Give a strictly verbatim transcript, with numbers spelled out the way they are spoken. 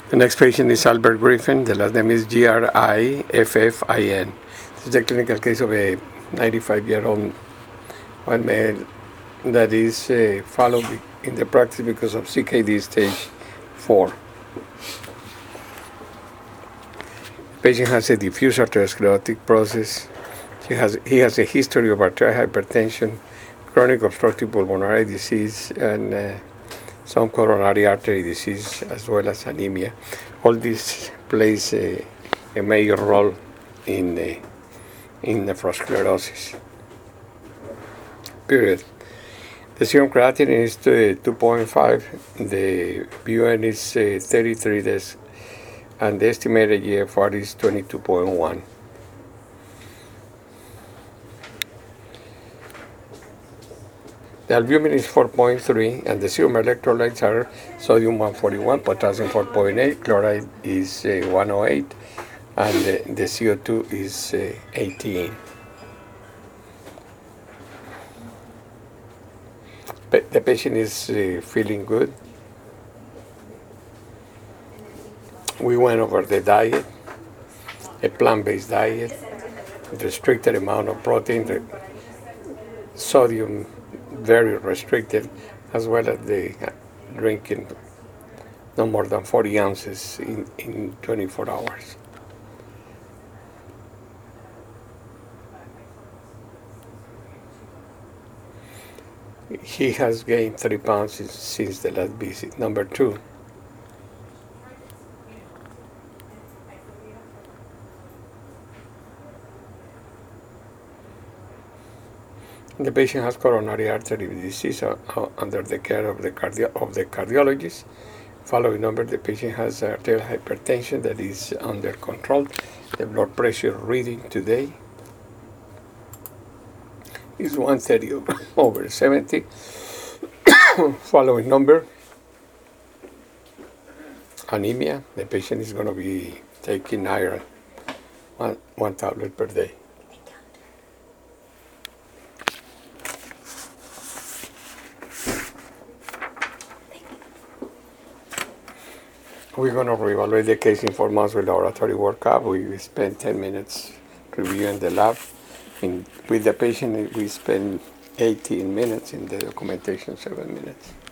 The next patient is Albert Griffin. The last name is G R I F F I N. This is the clinical case of a ninety-five-year-old one male that is uh, followed in the practice because of C K D stage four. The patient has a diffuse arteriosclerotic process. He has, he has a history of arterial hypertension, chronic obstructive pulmonary disease, and uh, some coronary artery disease, as well as anemia. All this plays a, a major role in the, in nephrosclerosis. Period. The serum creatinine is two point five, the B U N is uh, thirty-three days, and the estimated G F R is twenty-two point one. The albumin is four point three, and the serum electrolytes are sodium one forty-one, potassium four point eight, chloride is uh, one oh eight, and the, the C O two is uh, eighteen. But the patient is uh, feeling good. We went over the diet, a plant-based diet, restricted amount of protein, sodium very restricted, as well as the drinking no more than forty ounces in, in twenty-four hours. He has gained thirty pounds since, since the last visit. Number two, the patient has coronary artery disease uh, uh, under the care of the, cardio- of the cardiologist. Following number, the patient has arterial hypertension that is under control. The blood pressure reading today is one thirty over seventy. Following number, anemia. The patient is going to be taking iron, one, one tablet per day. We're going to reevaluate the case in four months with laboratory workup. We spend ten minutes reviewing the lab. In, with the patient, we spend eighteen minutes, in the documentation, seven minutes.